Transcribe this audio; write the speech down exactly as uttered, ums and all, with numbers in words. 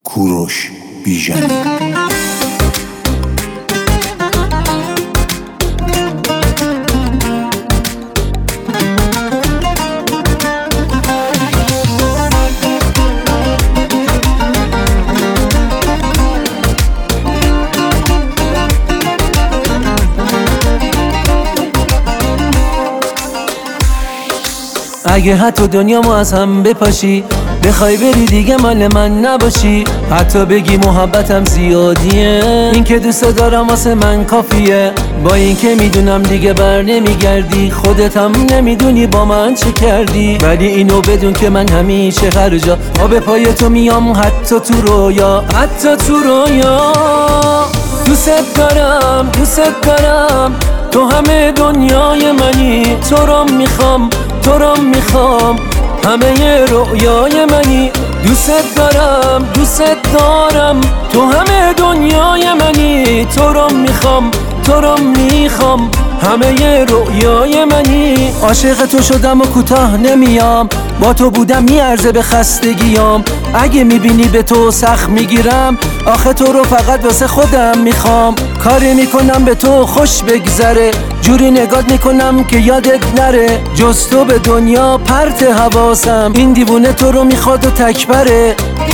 کوروش بیژن. اگه حتی دنیا ما از هم بپاشی، بخوای بری دیگه مال من نباشی، حتی بگی محبتم زیادیه، این که دوست دارم واسه من کافیه. با این که میدونم دیگه بر نمیگردی، خودت هم نمیدونی با من چه کردی، ولی اینو بدون که من همیشه هر جا آب پای تو میام، حتی تو رویا، حتی تو رویا. دوست دارم دوست دارم تو همه دنیای منی، تو رو میخوام تو رو میخوام همه رویای منی. دوست دارم دوست دارم تو همه دنیای منی، تو رو میخوام تو رو میخوام همه رویای منی. عاشق تو شدم و کوتاه نمیام، با تو بودم میارزه به خستگیام. اگه میبینی به تو سخت میگیرم، آخه تو رو فقط واسه خودم میخوام. کاری میکنم به تو خوش بگذره، جوری نگات میکنم که یادت نره، جز تو به دنیا پرت حواسم. این دیوونه تو رو میخواد و تکبره،